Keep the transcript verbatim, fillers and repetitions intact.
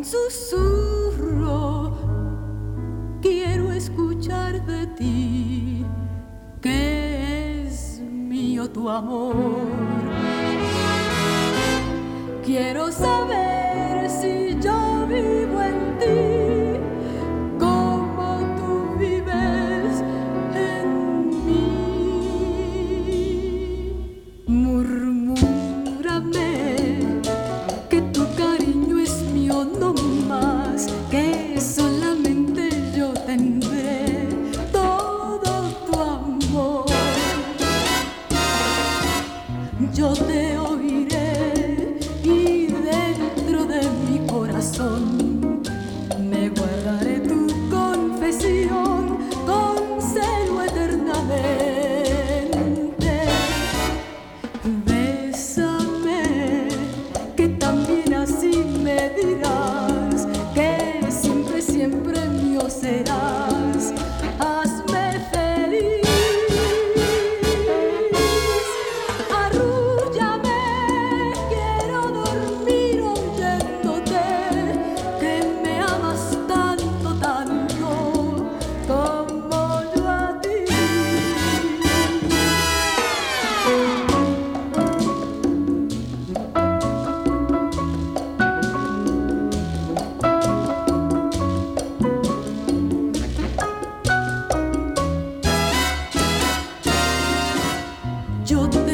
susurro quiero escuchar de ti, que es mío tu amor. Quiero saber si yo vivo en ti como tú vives en mí. Murmúrame que tu cariño es mío no más, que solamente yo tendré todo tu amor. Yo te oiré y dentro de mi corazón me guardaré tu confesión con celo eternamente. Bésame, que también así me dirás que siempre, siempre mío serás. Hazme feliz. Arrúllame, quiero dormir oyéndote que me amas tanto, tanto como yo a ti. Yo